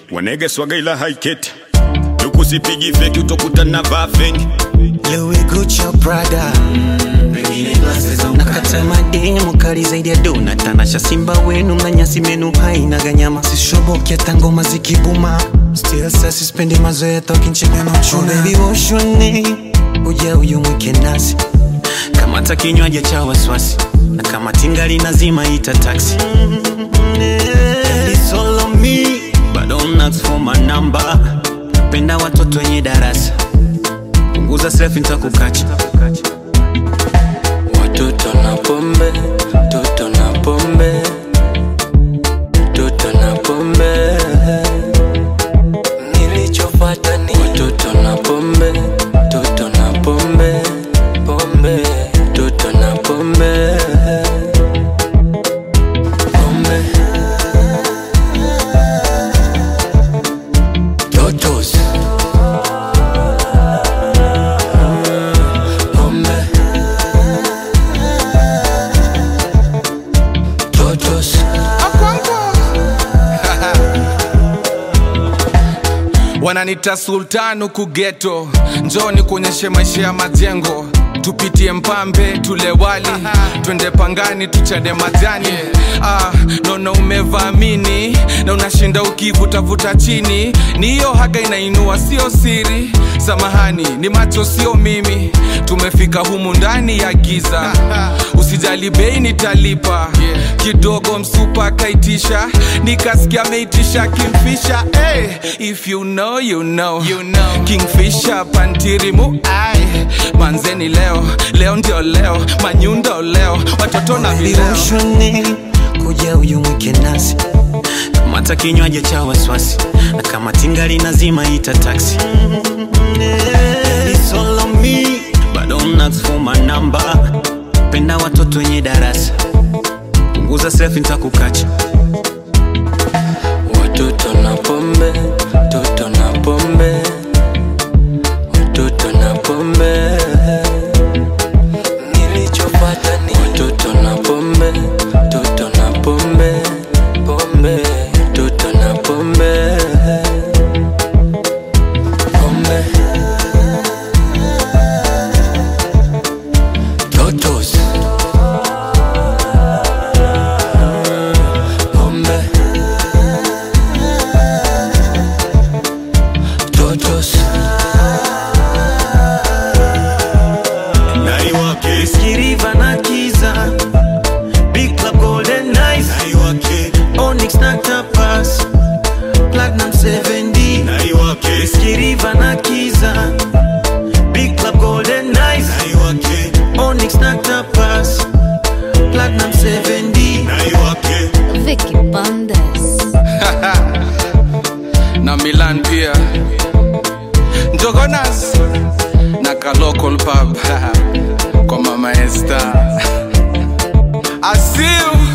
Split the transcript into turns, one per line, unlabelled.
wanege swaga ila haiketi. Tukusipigi feki utokuta na vafengi.
Louis Gucci Prada nakata mademu kali zaidi ya dona. Tanasha simba wenu mnanyasi menu haina ganyama. Sishobokia tangoma zikibuma. Still sasi spendi mazoea talking chicken on chuna. Oh baby what's your name? Uja uyu mwike nasi. Kamata kinywaji cha waswasi. Na kama tingali nazima ita taxi. It's all on me, but don't ask for my number. Penda watoto wenye darasa. Punguza selfie nitakukacha.
Watoto na pombe, toto na pombe, toto na pombe. Nilichofuata ni watoto na pombe, toto na pombe, pombe, toto na pombe, pombe. Totos.
Wananita sultanu kugeto. Njoni kuonyeshe maisha ya majengo. Tupitie mpambe, tule wali. Twende pangani, tuchade majani. Nono umevamini na unashinda ukivuta chini. Ni hiyo haga inainua sio siri. Samahani, ni macho sio mimi. Tumefika humu ndani ya giza. Usijali bei nitalipa. Kidogo msupa kaitisha. Nikasikia meitisha Kingfisher. Hey, if you know, you know. Kingfisher pantirimu. Ay, manzeni leo, leo ndio leo. Manyundo leo, watoto na vileo.
Kuja uyu mwike nasi. Kamata kinywaji cha waswasi. Na kama tingali nazima ita taxi. It's all on me, but don't ask for my number. Penda watoto wenye darasa. Punguza selfie nitakukacha.
Watoto na pombe, toto na pombe, watoto na pombe. Nilichofuata ni watoto na pombe, toto na pombe, pombe, toto na pombe, pombe. Totos. Pombe. Totos.
Naiwake
Skiriva na Kiza. Big Club Golden Nights.
Naiwake
Onyx na Tapas. Platinum 7D.
Naiwake
Skiriva na Kiza. Big Club Golden Nights.
Naiwake
Onyx na Tapas. Platinum 7D.
Naiwake
Vicky Bandes.
Na Milan pia. Njogonas na ka local pub. Kwa Mama Esther. I see you.